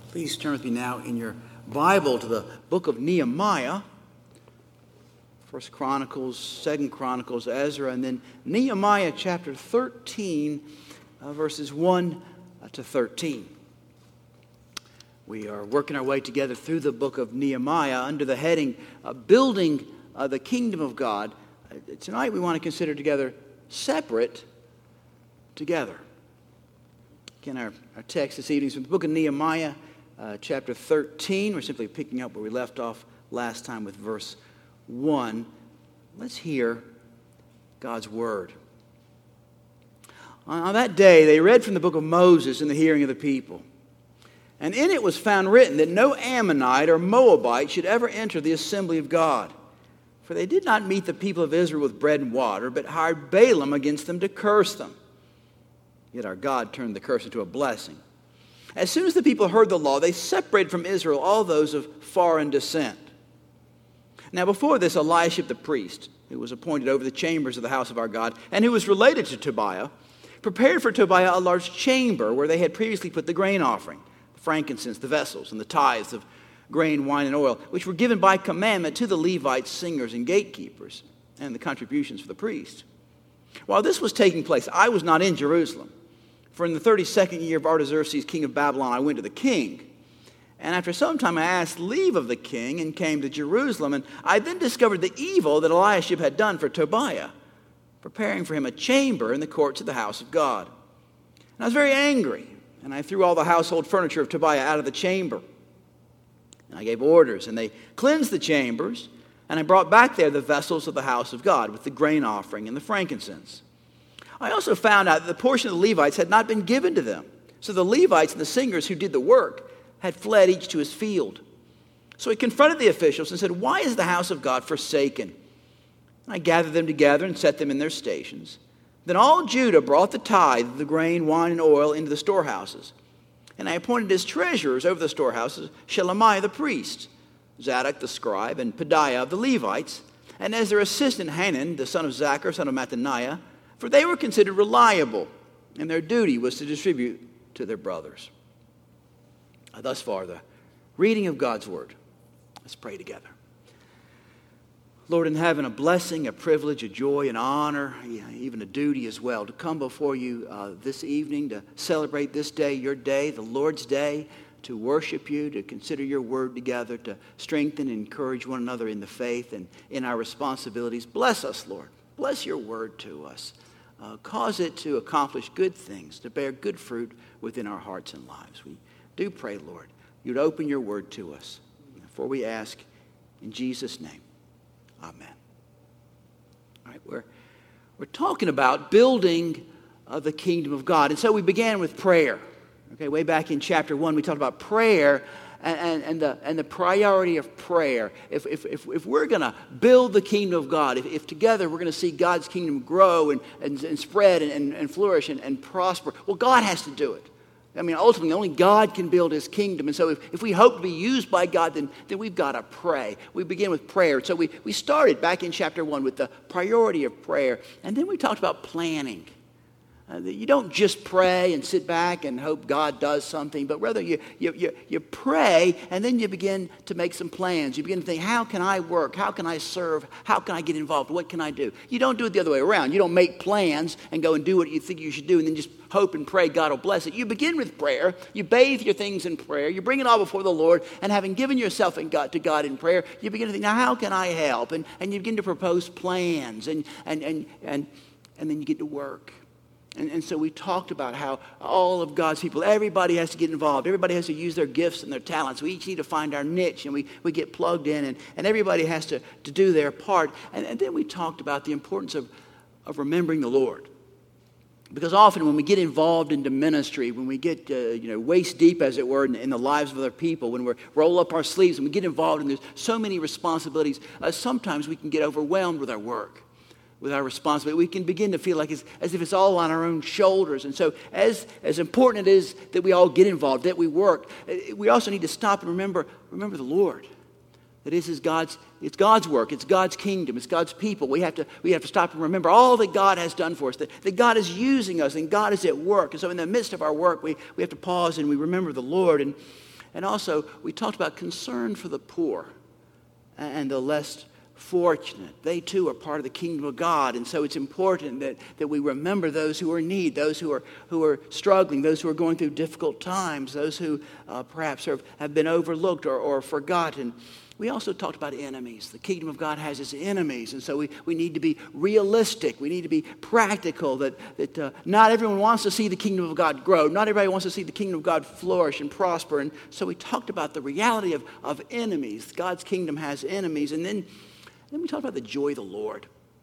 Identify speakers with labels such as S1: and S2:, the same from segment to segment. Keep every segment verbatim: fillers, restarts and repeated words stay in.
S1: Please turn with me now in your Bible to the book of Nehemiah. First Chronicles, Second Chronicles, Ezra, and then Nehemiah chapter thirteen, uh, verses one to thirteen. We are working our way together through the book of Nehemiah under the heading uh, Building uh, the Kingdom of God. Uh, tonight we want to consider together Separate Together. Again, our, our text this evening is from the book of Nehemiah, uh, chapter thirteen. We're simply picking up where we left off last time with verse one. Let's hear God's word. On that day, they read from the book of Moses in the hearing of the people. And in it was found written that no Ammonite or Moabite should ever enter the assembly of God. For they did not meet the people of Israel with bread and water, but hired Balaam against them to curse them. Yet our God turned the curse into a blessing. As soon as the people heard the law, they separated from Israel all those of foreign descent. Now before this, Eliashib the priest, who was appointed over the chambers of the house of our God, and who was related to Tobiah, prepared for Tobiah a large chamber where they had previously put the grain offering, the frankincense, the vessels, and the tithes of grain, wine, and oil, which were given by commandment to the Levites, singers, and gatekeepers, and the contributions for the priests. While this was taking place, I was not in Jerusalem. For in the thirty-second year of Artaxerxes, king of Babylon, I went to the king. And after some time I asked leave of the king and came to Jerusalem. And I then discovered the evil that Eliashib had done for Tobiah, preparing for him a chamber in the courts of the house of God. And I was very angry, and I threw all the household furniture of Tobiah out of the chamber. And I gave orders, and they cleansed the chambers, and I brought back there the vessels of the house of God with the grain offering and the frankincense. I also found out that the portion of the Levites had not been given to them. So the Levites and the singers who did the work had fled each to his field. So he confronted the officials and said, "Why is the house of God forsaken?" And I gathered them together and set them in their stations. Then all Judah brought the tithe of the grain, wine, and oil into the storehouses. And I appointed as treasurers over the storehouses Shelemiah the priest, Zadok the scribe, and Pedaiah of the Levites, and as their assistant Hanan, the son of Zachar, son of Mattaniah, for they were considered reliable, and their duty was to distribute to their brothers. Thus far, the reading of God's word. Let's pray together. Lord in heaven, a blessing, a privilege, a joy, an honor, even a duty as well, to come before you uh, this evening to celebrate this day, your day, the Lord's day, to worship you, to consider your word together, to strengthen and encourage one another in the faith and in our responsibilities. Bless us, Lord. Bless your word to us. Uh, cause it to accomplish good things, to bear good fruit within our hearts and lives. We do pray, Lord, you'd open your word to us. For we ask in Jesus' name. Amen. All right, we're, we're talking about building uh, the kingdom of God. And so we began with prayer. Okay, way back in chapter one, we talked about prayer and, and, and, the, and the priority of prayer. If, if, if, if we're going to build the kingdom of God, if, if together we're going to see God's kingdom grow and, and, and spread and, and, and flourish and, and prosper, well, God has to do it. I mean, ultimately, only God can build his kingdom. And so if, if we hope to be used by God, then, then we've got to pray. We begin with prayer. So we, we started back in chapter one with the priority of prayer. And then we talked about planning. Uh, you don't just pray and sit back and hope God does something, but rather you, you, you, you pray and then you begin to make some plans. You begin to think, how can I work? How can I serve? How can I get involved? What can I do? You don't do it the other way around. You don't make plans and go and do what you think you should do and then just hope and pray God will bless it. You begin with prayer. You bathe your things in prayer. You bring it all before the Lord, and having given yourself in God, to God in prayer, you begin to think, now how can I help? And, and you begin to propose plans, and, and, and, and, and then you get to work. And, and so we talked about how all of God's people, everybody has to get involved. Everybody has to use their gifts and their talents. We each need to find our niche, and we, we get plugged in, and, and everybody has to, to do their part. And, and then we talked about the importance of, of remembering the Lord. Because often when we get involved into ministry, when we get uh, you know waist deep, as it were, in, in the lives of other people, when we roll up our sleeves and we get involved and there's so many responsibilities, uh, sometimes we can get overwhelmed with our work, with our responsibility. We can begin to feel like it's as if it's all on our own shoulders. And so as, as important it is that we all get involved, that we work, we also need to stop and remember, remember the Lord. That this is God's, it's God's work, it's God's kingdom, it's God's people. We have to, we have to stop and remember all that God has done for us, that, that God is using us and God is at work. And so in the midst of our work, we, we have to pause and we remember the Lord. And And also, we talked about concern for the poor and the less fortunate. They too are part of the kingdom of God, and so it's important that, that we remember those who are in need, those who are who are struggling, those who are going through difficult times, those who uh, perhaps are, have been overlooked or, or forgotten. We also talked about enemies. The kingdom of God has its enemies, and so we, we need to be realistic. We need to be practical, that, that uh, not everyone wants to see the kingdom of God grow. Not everybody wants to see the kingdom of God flourish and prosper. And so we talked about the reality of, of enemies. God's kingdom has enemies. And then, then we talked about the joy of the Lord.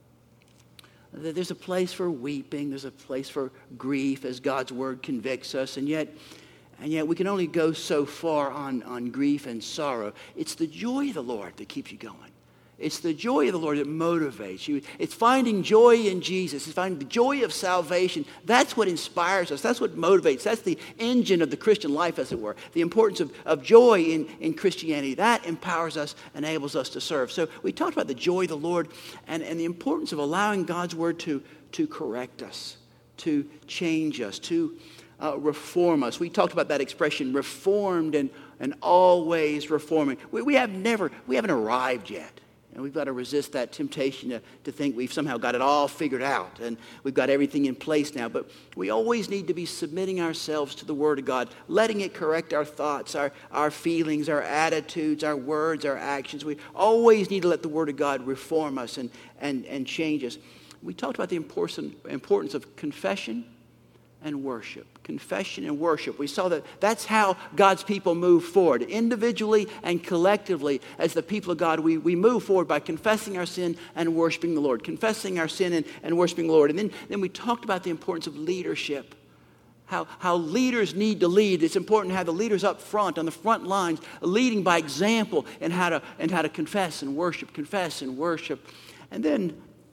S1: There's a place for weeping. There's a place for grief as God's word convicts us. And yet... And yet we can only go so far on, on grief and sorrow. It's the joy of the Lord that keeps you going. It's the joy of the Lord that motivates you. It's finding joy in Jesus. It's finding the joy of salvation. That's what inspires us. That's what motivates. That's the engine of the Christian life, as it were. The importance of, of joy in, in Christianity. That empowers us, enables us to serve. So we talked about the joy of the Lord and, and the importance of allowing God's word to, to correct us, to change us, to Uh, reform us. We talked about that expression, reformed and, and always reforming. We, we have never, we haven't arrived yet. And we've got to resist that temptation to, to think we've somehow got it all figured out and we've got everything in place now. But we always need to be submitting ourselves to the Word of God, letting it correct our thoughts, our, our feelings, our attitudes, our words, our actions. We always need to let the Word of God reform us and, and, and change us. We talked about the important, importance of confession and worship. Confession and worship. We saw that that's how God's people move forward. Individually and collectively, as the people of God, we, we move forward by confessing our sin and worshiping the Lord. Confessing our sin and, and worshiping the Lord. And then, then we talked about the importance of leadership. How, how leaders need to lead. It's important to have the leaders up front, on the front lines, leading by example and how to, and how to confess and worship, confess and worship. And then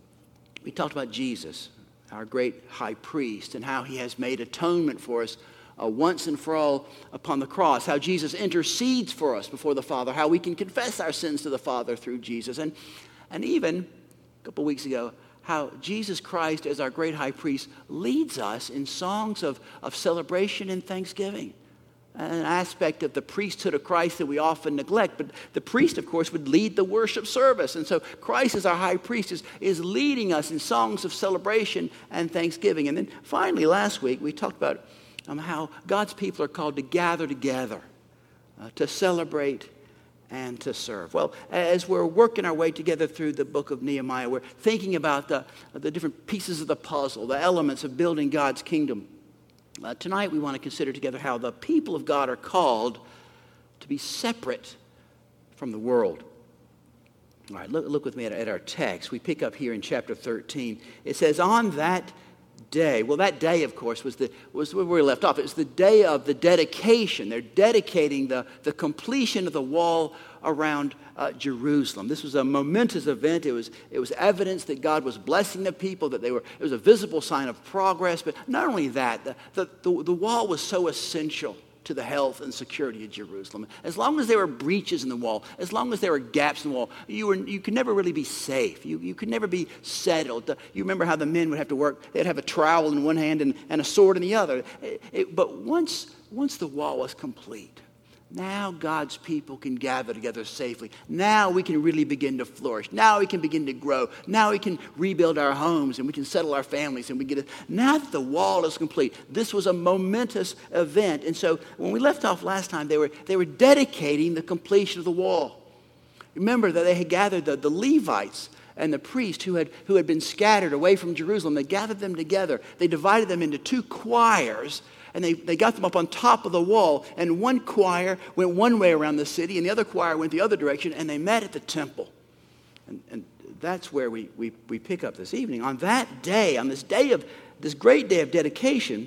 S1: we talked about Jesus, our great high priest, and how he has made atonement for us uh, once and for all upon the cross, how Jesus intercedes for us before the Father, how we can confess our sins to the Father through Jesus. And, and even a couple weeks ago, how Jesus Christ, as our great high priest, leads us in songs of, of celebration and thanksgiving. An aspect of the priesthood of Christ that we often neglect. But the priest, of course, would lead the worship service. And so Christ, as our high priest, is, is leading us in songs of celebration and thanksgiving. And then finally, last week, we talked about um, how God's people are called to gather together, uh, to celebrate and to serve. Well, as we're working our way together through the book of Nehemiah, we're thinking about the, the different pieces of the puzzle, the elements of building God's kingdom. Uh, tonight we want to consider together how the people of God are called to be separate from the world. All right, look, look with me at, at our text. We pick up here in chapter thirteen. It says, on that day, well, that day, of course, was the was where we left off. It was the day of the dedication. They're dedicating the, the completion of the wall around uh, Jerusalem. This was a momentous event. It was it was evidence that God was blessing the people, that they were, it was a visible sign of progress. But not only that, the, the, the, the wall was so essential to the health and security of Jerusalem. As long as there were breaches in the wall, as long as there were gaps in the wall, you were you could never really be safe. You you could never be settled. You remember how the men would have to work. They'd have a trowel in one hand and, and a sword in the other. It, it, but once once the wall was complete, now God's people can gather together safely. Now we can really begin to flourish. Now we can begin to grow. Now we can rebuild our homes and we can settle our families and we get it. Now that the wall is complete, this was a momentous event. And so when we left off last time, they were they were dedicating the completion of the wall. Remember that they had gathered the, the Levites and the priests who had who had been scattered away from Jerusalem. They gathered them together. They divided them into two choirs. And they, they got them up on top of the wall. And one choir went one way around the city, and the other choir went the other direction, and they met at the temple. And, and that's where we, we, we pick up this evening. On that day, on this day of this great day of dedication,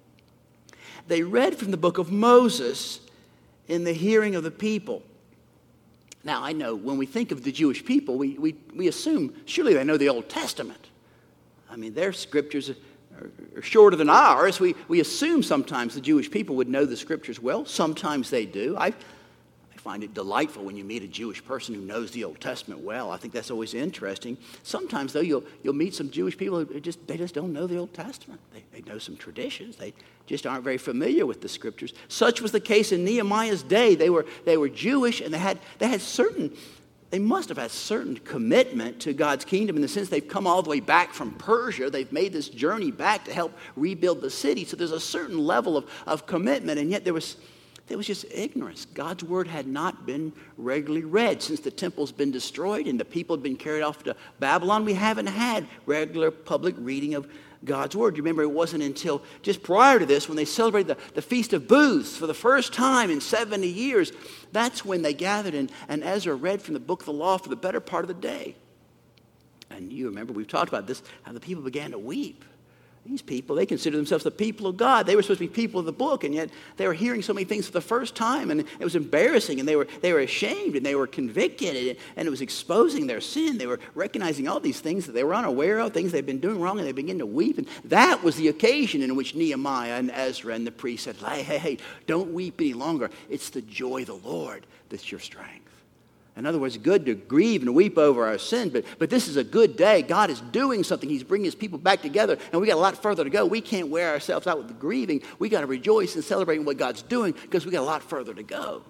S1: they read from the book of Moses in the hearing of the people. Now, I know when we think of the Jewish people, we, we, we assume surely they know the Old Testament. I mean, their scriptures are are shorter than ours. We, we assume sometimes the Jewish people would know the scriptures well. Sometimes they do. I, I find it delightful when you meet a Jewish person who knows the Old Testament well. I think that's always interesting. Sometimes, though, you'll, you'll meet some Jewish people who just, they just don't know the Old Testament. They, they know some traditions. They just aren't very familiar with the Scriptures. Such was the case in Nehemiah's day. They were, they were Jewish, and they had, they had certain, they must have had certain commitment to God's kingdom in the sense they've come all the way back from Persia. They've made this journey back to help rebuild the city. So there's a certain level of, of commitment, and yet there was... It was just ignorance. God's word had not been regularly read. Since the temple's been destroyed and the people had been carried off to Babylon, we haven't had regular public reading of God's word. You remember, it wasn't until just prior to this when they celebrated the, the Feast of Booths for the first time in seventy years. That's when they gathered and, and Ezra read from the book of the law for the better part of the day. And you remember, we've talked about this, how the people began to weep. These people, they consider themselves the people of God. They were supposed to be people of the book, and yet they were hearing so many things for the first time, and it was embarrassing, and they were they were ashamed, and they were convicted, and it was exposing their sin. They were recognizing all these things that they were unaware of, things they'd been doing wrong, and they began to weep. And that was the occasion in which Nehemiah and Ezra and the priests said, hey, hey, hey, don't weep any longer. It's the joy of the Lord that's your strength. In other words, good to grieve and weep over our sin, but, but this is a good day. God is doing something. He's bringing his people back together, and we got a lot further to go. We can't wear ourselves out with the grieving. We got to rejoice and celebrate what God's doing because we got a lot further to go.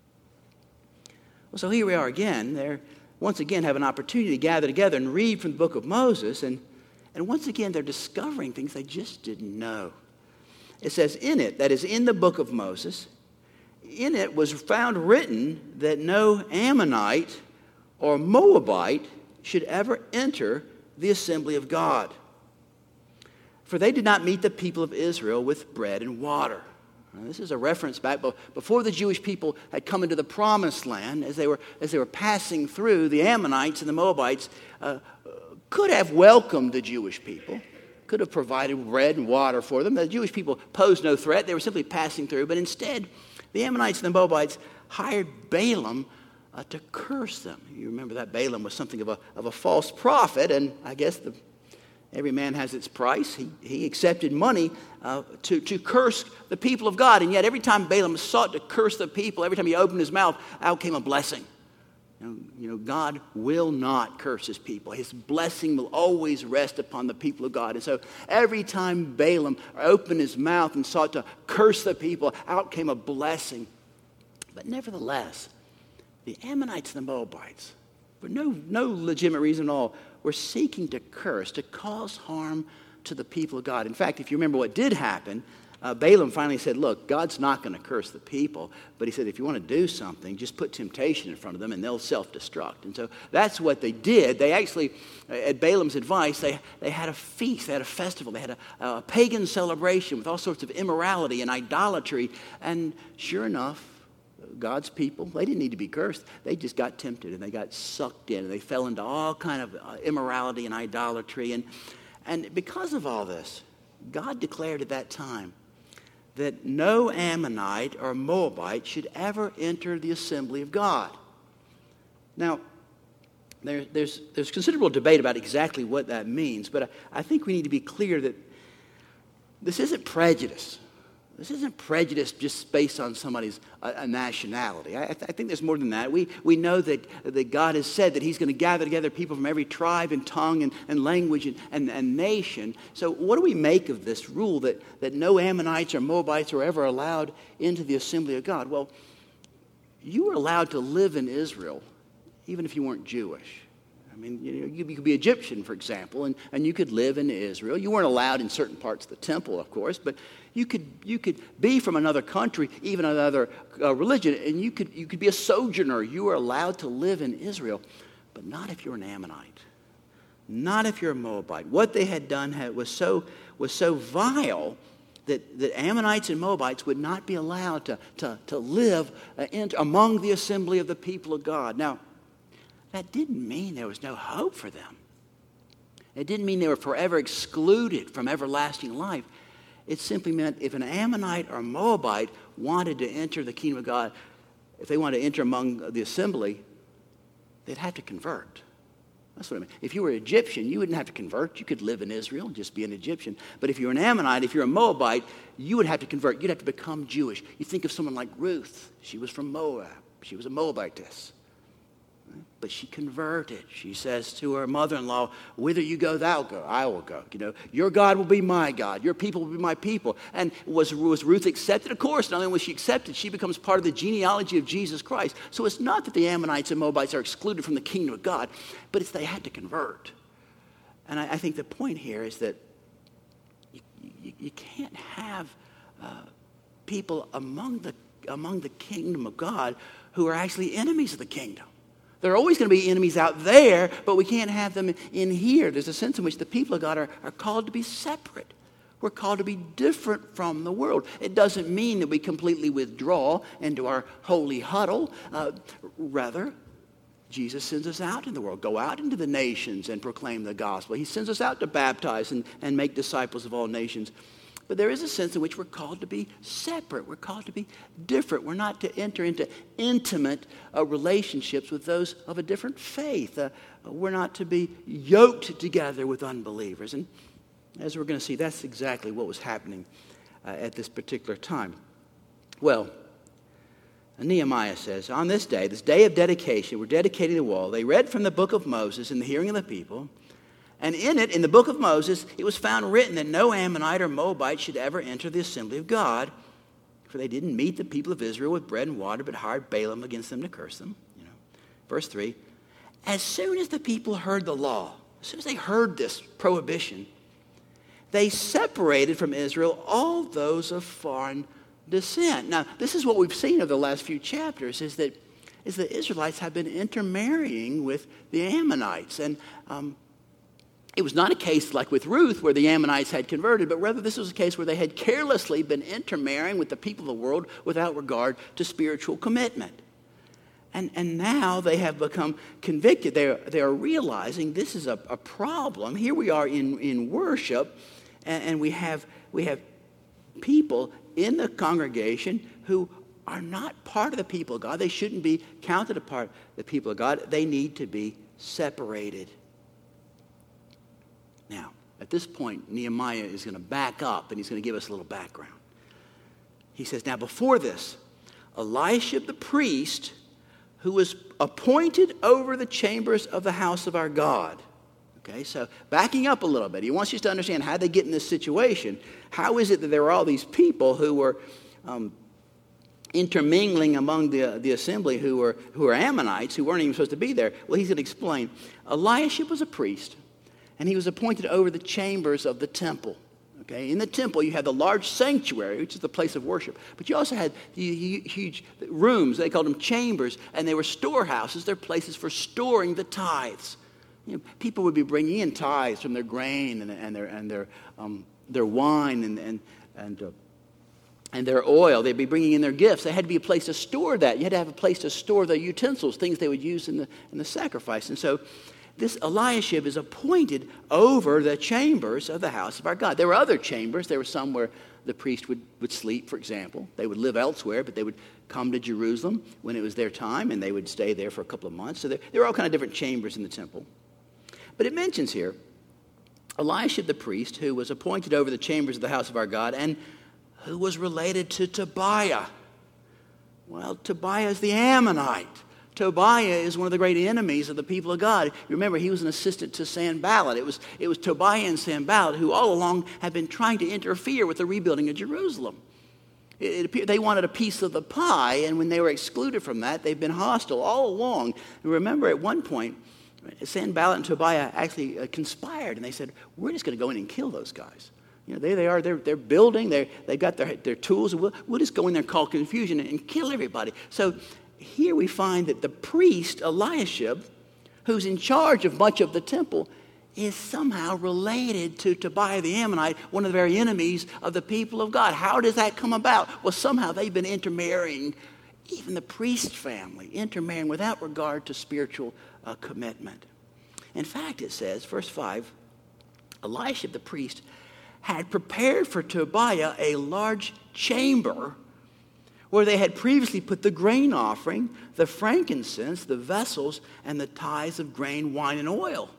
S1: Well, so here we are again. They're once again have an opportunity to gather together and read from the book of Moses, and, and once again they're discovering things they just didn't know. It says in it, that is in the book of Moses, in it was found written that no Ammonite or Moabite should ever enter the assembly of God. For they did not meet the people of Israel with bread and water. Now, this is a reference back before the Jewish people had come into the promised land. As they were, as they were passing through, the Ammonites and the Moabites uh, could have welcomed the Jewish people, could have provided bread and water for them. The Jewish people posed no threat. They were simply passing through, but instead, the Ammonites and the Moabites hired Balaam uh, to curse them. You remember that Balaam was something of a, of a false prophet, and I guess the, every man has its price. He, he accepted money uh, to, to curse the people of God, and yet every time Balaam sought to curse the people, every time he opened his mouth, out came a blessing. You know, you know, God will not curse his people. His blessing will always rest upon the people of God. And so every time Balaam opened his mouth and sought to curse the people, out came a blessing. But nevertheless, the Ammonites and the Moabites, for no, no legitimate reason at all, were seeking to curse, to cause harm to the people of God. In fact, if you remember what did happen, Uh, Balaam finally said, look, God's not going to curse the people, but he said, if you want to do something, just put temptation in front of them and they'll self-destruct. And so that's what they did. They actually, at Balaam's advice, they, they had a feast, they had a festival, they had a, a pagan celebration with all sorts of immorality and idolatry. And sure enough, God's people, they didn't need to be cursed. They just got tempted and they got sucked in and they fell into all kind of immorality and idolatry. And, and because of all this, God declared at that time that no Ammonite or Moabite should ever enter the assembly of God. Now, there, there's, there's considerable debate about exactly what that means, but I, I think we need to be clear that this isn't prejudice. This isn't prejudice just based on somebody's uh, nationality. I, I, th- I think there's more than that. We, we know that, that God has said that he's going to gather together people from every tribe and tongue and, and language and, and, and nation. So what do we make of this rule that, that no Ammonites or Moabites are ever allowed into the assembly of God? Well, you were allowed to live in Israel even if you weren't Jewish. I mean, you know, you could be Egyptian, for example, and, and you could live in Israel. You weren't allowed in certain parts of the temple, of course, but you could you could be from another country, even another uh, religion, and you could you could be a sojourner. You were allowed to live in Israel, but not if you're an Ammonite, not if you're a Moabite. What they had done had, was so was so vile that, that Ammonites and Moabites would not be allowed to to to live uh, in, among the assembly of the people of God. Now, that didn't mean there was no hope for them. It didn't mean they were forever excluded from everlasting life. It simply meant if an Ammonite or Moabite wanted to enter the kingdom of God, if they wanted to enter among the assembly, they'd have to convert. That's what I mean. If you were Egyptian, you wouldn't have to convert. You could live in Israel and just be an Egyptian. But if you're an Ammonite, if you're a Moabite, you would have to convert. You'd have to become Jewish. You think of someone like Ruth. She was from Moab. She was a Moabitess. But she converted. She says to her mother-in-law, whither you go, thou go. I will go. You know, your God will be my God. Your people will be my people. And was, was Ruth accepted? Of course. Not only was she accepted, she becomes part of the genealogy of Jesus Christ. So it's not that the Ammonites and Moabites are excluded from the kingdom of God, but it's they had to convert. And I, I think the point here is that you, you, you can't have uh, people among the, among the kingdom of God who are actually enemies of the kingdom. There are always going to be enemies out there, but we can't have them in here. There's a sense in which the people of God are, are called to be separate. We're called to be different from the world. It doesn't mean that we completely withdraw into our holy huddle. Uh, rather, Jesus sends us out in the world. Go out into the nations and proclaim the gospel. He sends us out to baptize and, and make disciples of all nations. But there is a sense in which we're called to be separate. We're called to be different. We're not to enter into intimate uh, relationships with those of a different faith. Uh, we're not to be yoked together with unbelievers. And as we're going to see, that's exactly what was happening uh, at this particular time. Well, Nehemiah says, on this day, this day of dedication, we're dedicating the wall. They read from the book of Moses in the hearing of the people. And in it, in the book of Moses, it was found written that no Ammonite or Moabite should ever enter the assembly of God, for they didn't meet the people of Israel with bread and water, but hired Balaam against them to curse them. You know. Verse three, as soon as the people heard the law, as soon as they heard this prohibition, they separated from Israel all those of foreign descent. Now, this is what we've seen over the last few chapters, is that, is the Israelites have been intermarrying with the Ammonites. And um, it was not a case like with Ruth where the Ammonites had converted, but rather this was a case where they had carelessly been intermarrying with the people of the world without regard to spiritual commitment. And, and now they have become convicted. They are, they are realizing this is a, a problem. Here we are in, in worship, and, and we have, we have people in the congregation who are not part of the people of God. They shouldn't be counted a part of the people of God. They need to be separated. Now, at this point, Nehemiah is going to back up, and he's going to give us a little background. He says, now before this, Eliashib the priest, who was appointed over the chambers of the house of our God. Okay, so backing up a little bit, he wants you to understand how they get in this situation. How is it that there are all these people who were um, intermingling among the, the assembly who were, who were Ammonites, who weren't even supposed to be there? Well, he's going to explain. Eliashib was a priest, and he was appointed over the chambers of the temple. Okay, in the temple, you had the large sanctuary, which is the place of worship. But you also had the huge rooms. They called them chambers, and they were storehouses. They're places for storing the tithes. You know, people would be bringing in tithes from their grain and, and their and their um, their wine and and and, uh, and their oil. They'd be bringing in their gifts. They had to be a place to store that. You had to have a place to store the utensils, things they would use in the in the sacrifice. And so, this Eliashib is appointed over the chambers of the house of our God. There were other chambers. There were some where the priest would, would sleep, for example. They would live elsewhere, but they would come to Jerusalem when it was their time, and they would stay there for a couple of months. So there, there were all kind of different chambers in the temple. But it mentions here Eliashib the priest, who was appointed over the chambers of the house of our God, and who was related to Tobiah. Well, Tobiah is the Ammonite. Tobiah is one of the great enemies of the people of God. You remember, he was an assistant to Sanballat. It was, it was Tobiah and Sanballat who all along had been trying to interfere with the rebuilding of Jerusalem. It, it appeared they wanted a piece of the pie, and when they were excluded from that, they've been hostile all along. And remember, at one point, Sanballat and Tobiah actually uh, conspired, and they said, we're just going to go in and kill those guys. You know, there they are, they're, they're building, they're, they've got their, their tools, and we'll, we'll just go in there and cause confusion and, and kill everybody. So here we find that the priest, Eliashib, who's in charge of much of the temple, is somehow related to Tobiah the Ammonite, one of the very enemies of the people of God. How does that come about? Well, somehow they've been intermarrying, even the priest family, intermarrying without regard to spiritual uh, commitment. In fact, it says, verse five, Eliashib the priest had prepared for Tobiah a large chamber where they had previously put the grain offering, the frankincense, the vessels, and the tithes of grain, wine, and oil,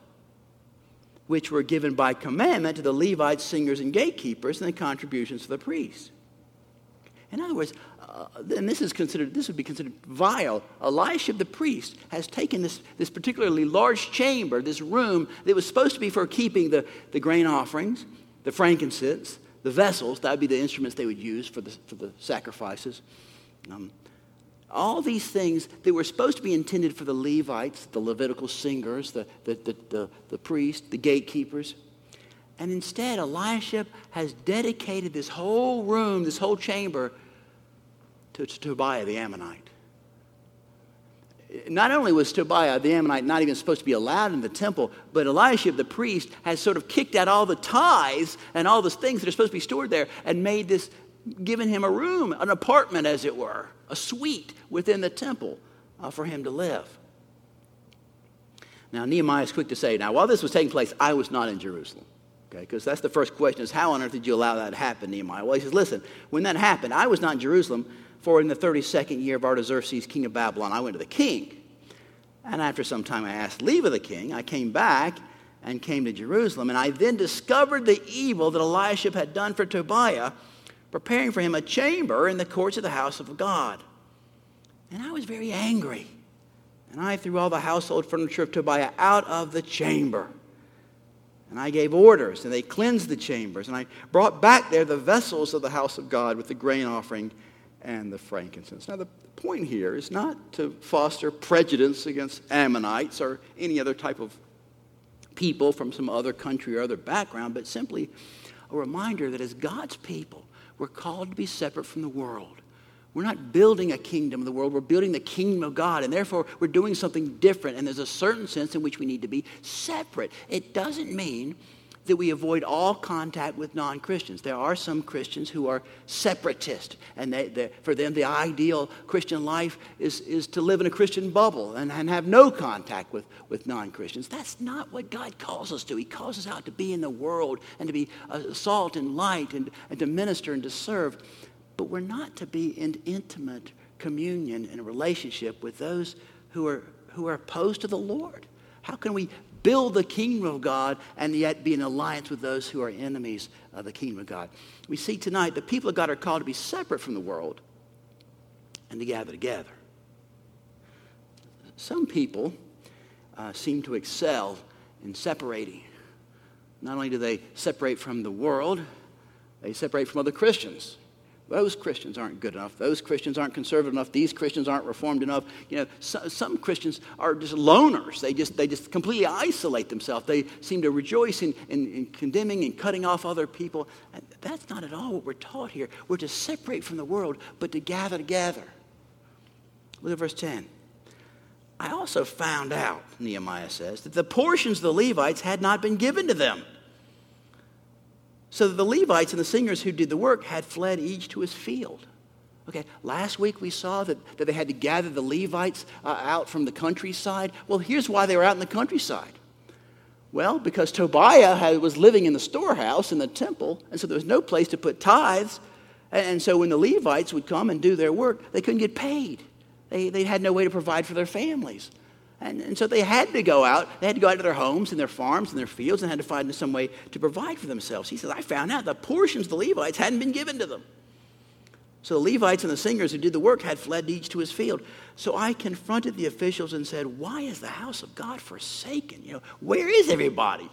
S1: which were given by commandment to the Levites, singers, and gatekeepers, and the contributions to the priests. In other words, uh, and this is considered, this would be considered vile. Elisha the priest has taken this, this particularly large chamber, this room that was supposed to be for keeping the, the grain offerings, the frankincense, the vessels. That would be the instruments they would use for the, for the sacrifices. Um, all these things that were supposed to be intended for the Levites, the Levitical singers, the, the, the, the, the priests, the gatekeepers. And instead, Elisha has dedicated this whole room, this whole chamber, to, to Tobiah the Ammonite. Not only was Tobiah the Ammonite not even supposed to be allowed in the temple, but Elisha the priest has sort of kicked out all the tithes and all the things that are supposed to be stored there and made this, given him a room, an apartment as it were, a suite within the temple uh, for him to live. Now Nehemiah is quick to say, now while this was taking place, I was not in Jerusalem. Okay, because that's the first question is, how on earth did you allow that to happen, Nehemiah? Well, he says, listen, when that happened, I was not in Jerusalem, for in the thirty-second year of Artaxerxes, king of Babylon, I went to the king. And after some time I asked leave of the king. I came back and came to Jerusalem. And I then discovered the evil that Elisha had done for Tobiah, preparing for him a chamber in the courts of the house of God. And I was very angry. And I threw all the household furniture of Tobiah out of the chamber. And I gave orders, and they cleansed the chambers. And I brought back there the vessels of the house of God with the grain offering and the frankincense. Now, the point here is not to foster prejudice against Ammonites or any other type of people from some other country or other background, but simply a reminder that as God's people, we're called to be separate from the world. We're not building a kingdom of the world. We're building the kingdom of God, and therefore we're doing something different, and there's a certain sense in which we need to be separate. It doesn't mean that we avoid all contact with non-Christians. There are some Christians who are separatist, and they, they, for them the ideal Christian life is, is to live in a Christian bubble and, and have no contact with, with non-Christians. That's not what God calls us to. He calls us out to be in the world and to be a salt and light and, and to minister and to serve. But we're not to be in intimate communion and relationship with those who are, who are opposed to the Lord. How can we build the kingdom of God and yet be in alliance with those who are enemies of the kingdom of God? We see tonight the people of God are called to be separate from the world and to gather together. Some people uh, seem to excel in separating. Not only do they separate from the world, they separate from other Christians. Those Christians aren't good enough. Those Christians aren't conservative enough. These Christians aren't reformed enough. You know, so, some Christians are just loners. They just they just completely isolate themselves. They seem to rejoice in, in, in condemning and cutting off other people. And that's not at all what we're taught here. We're to separate from the world, but to gather together. Look at verse ten. I also found out, Nehemiah says, that the portions of the Levites had not been given to them. So that the Levites and the singers who did the work had fled each to his field. Okay, last week we saw that, that they had to gather the Levites uh, out from the countryside. Well, here's why they were out in the countryside. Well, because Tobiah had, was living in the storehouse in the temple, and so there was no place to put tithes. And, and so when the Levites would come and do their work, they couldn't get paid. They, they had no way to provide for their families. And, and so they had to go out. They had to go out to their homes and their farms and their fields and had to find some way to provide for themselves. He says, I found out the portions of the Levites hadn't been given to them. So the Levites and the singers who did the work had fled each to his field. So I confronted the officials and said, why is the house of God forsaken? You know, where is everybody?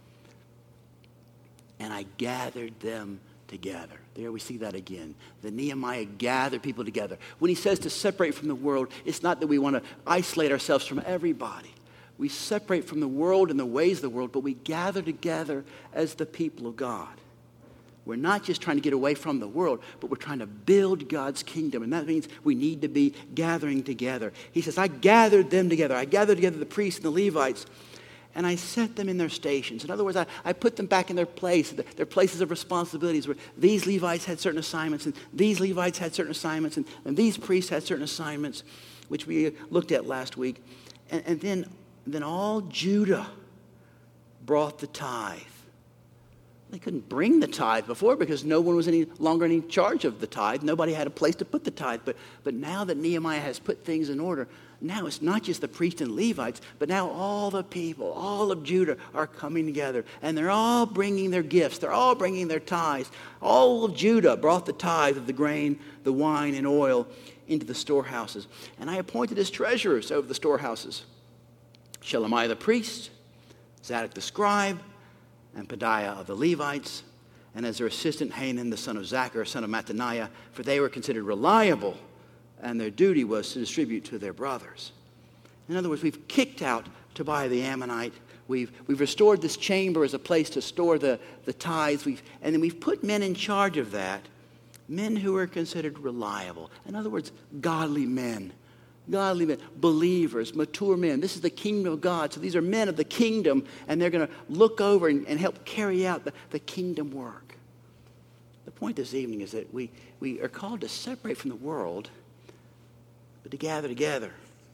S1: And I gathered them together. There we see that again. The Nehemiah gathered people together. When he says to separate from the world, it's not that we want to isolate ourselves from everybody. We separate from the world and the ways of the world, but we gather together as the people of God. We're not just trying to get away from the world, but we're trying to build God's kingdom. And that means we need to be gathering together. He says, I gathered them together. I gathered together the priests and the Levites, and I set them in their stations. In other words, I, I put them back in their place, their places of responsibilities, where these Levites had certain assignments, and these Levites had certain assignments, and, and these priests had certain assignments, which we looked at last week. And, and then, then all Judah brought the tithe. They couldn't bring the tithe before because no one was any longer in charge of the tithe. Nobody had a place to put the tithe. But, but now that Nehemiah has put things in order, now it's not just the priests and Levites, but now all the people, all of Judah are coming together. And they're all bringing their gifts. They're all bringing their tithes. All of Judah brought the tithe of the grain, the wine, and oil into the storehouses. And I appointed as treasurers over the storehouses Shelemiah the priest, Zadok the scribe, and Pedaiah of the Levites, and as their assistant Hanan the son of Zachar, son of Mattaniah, for they were considered reliable, and their duty was to distribute to their brothers. In other words, we've kicked out Tobiah the Ammonite. We've, we've restored this chamber as a place to store the, the tithes. We've, and then we've put men in charge of that, men who are considered reliable. In other words, godly men. Godly men, believers, mature men. This is the kingdom of God. So these are men of the kingdom, and they're going to look over and, and help carry out the, the kingdom work. The point this evening is that we, we are called to separate from the world, but to gather together.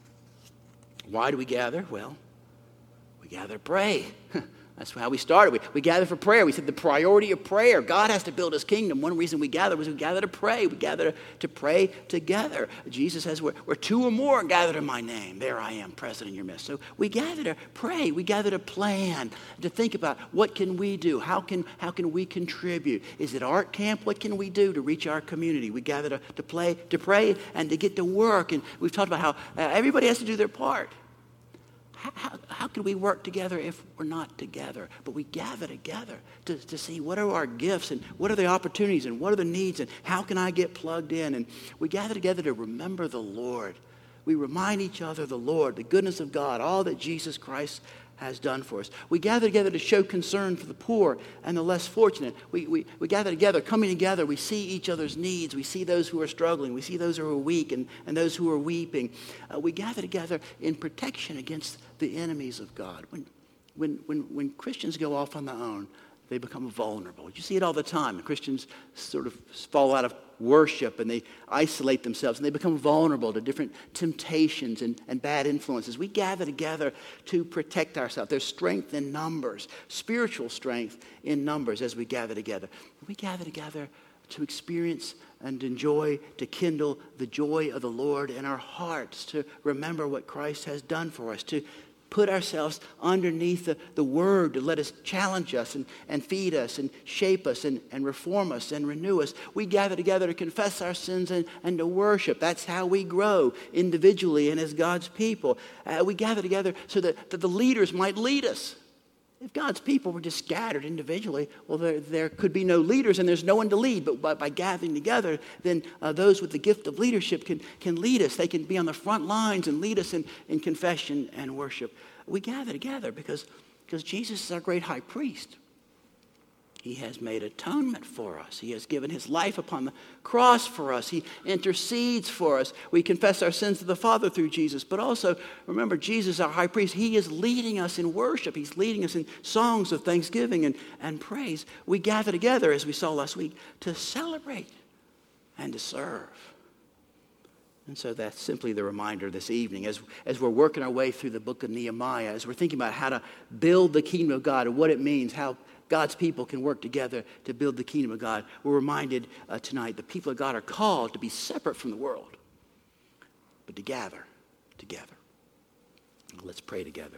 S1: Why do we gather? Well, we gather to pray. That's how we started. We, we gather for prayer. We said the priority of prayer. God has to build his kingdom. One reason we gather was we gather to pray. We gather to, to pray together. Jesus says, where, where two or more are gathered in my name, there I am present in your midst. So we gather to pray. We gather to plan, to think about what can we do? How can, how can we contribute? Is it art camp? What can we do to reach our community? We gather to, to, play, to pray and to get to work. And we've talked about how uh, everybody has to do their part. How, how can we work together if we're not together? But we gather together to, to see what are our gifts and what are the opportunities and what are the needs and how can I get plugged in? And we gather together to remember the Lord. We remind each other of the Lord, the goodness of God, all that Jesus Christ has done for us. We gather together to show concern for the poor and the less fortunate. We, we, we gather together, coming together, we see each other's needs. We see those who are struggling. We see those who are weak and, and those who are weeping. Uh, we gather together in protection against the enemies of God. When, when, when, when Christians go off on their own, they become vulnerable. You see it all the time. Christians sort of fall out of worship and they isolate themselves and they become vulnerable to different temptations and, and bad influences. We gather together to protect ourselves. There's strength in numbers, spiritual strength in numbers as we gather together. We gather together to experience and enjoy, to kindle the joy of the Lord in our hearts, to remember what Christ has done for us, to put ourselves underneath the, the word to let us challenge us and, and feed us and shape us and, and reform us and renew us. We gather together to confess our sins and, and to worship. That's how we grow individually and as God's people. Uh, we gather together so that, that the leaders might lead us. If God's people were just scattered individually, well, there, there could be no leaders and there's no one to lead. But by, by gathering together, then uh, those with the gift of leadership can, can lead us. They can be on the front lines and lead us in, in confession and worship. We gather together because, because Jesus is our great high priest. He has made atonement for us. He has given his life upon the cross for us. He intercedes for us. We confess our sins to the Father through Jesus. But also, remember, Jesus, our high priest, he is leading us in worship. He's leading us in songs of thanksgiving and, and praise. We gather together, as we saw last week, to celebrate and to serve. And so that's simply the reminder this evening as, as we're working our way through the book of Nehemiah, as we're thinking about how to build the kingdom of God and what it means, how God's people can work together to build the kingdom of God. We're reminded uh, tonight the people of God are called to be separate from the world, but to gather together. Let's pray together.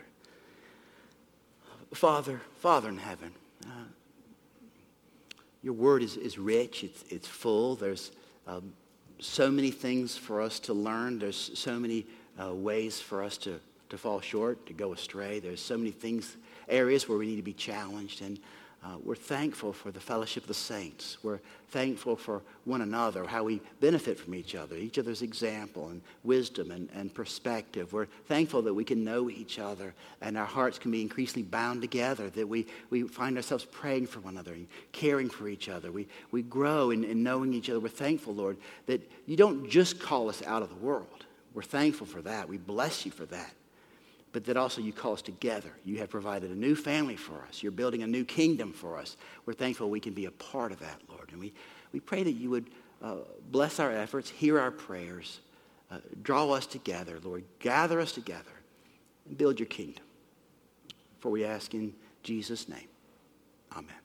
S1: Father, Father in heaven, uh, your word is, is rich, it's, it's full. There's um, so many things for us to learn. There's so many uh, ways for us to, to fall short, to go astray. There's so many things, areas where we need to be challenged. And uh, we're thankful for the fellowship of the saints. We're thankful for one another, how we benefit from each other, each other's example and wisdom and, and perspective. We're thankful that we can know each other and our hearts can be increasingly bound together, that we, we find ourselves praying for one another and caring for each other. We, we grow in, in knowing each other. We're thankful, Lord, that you don't just call us out of the world. We're thankful for that. We bless you for that. But that also you call us together. You have provided a new family for us. You're building a new kingdom for us. We're thankful we can be a part of that, Lord. And we, we pray that you would uh, bless our efforts, hear our prayers, uh, draw us together, Lord. Gather us together and build your kingdom. For we ask in Jesus' name. Amen.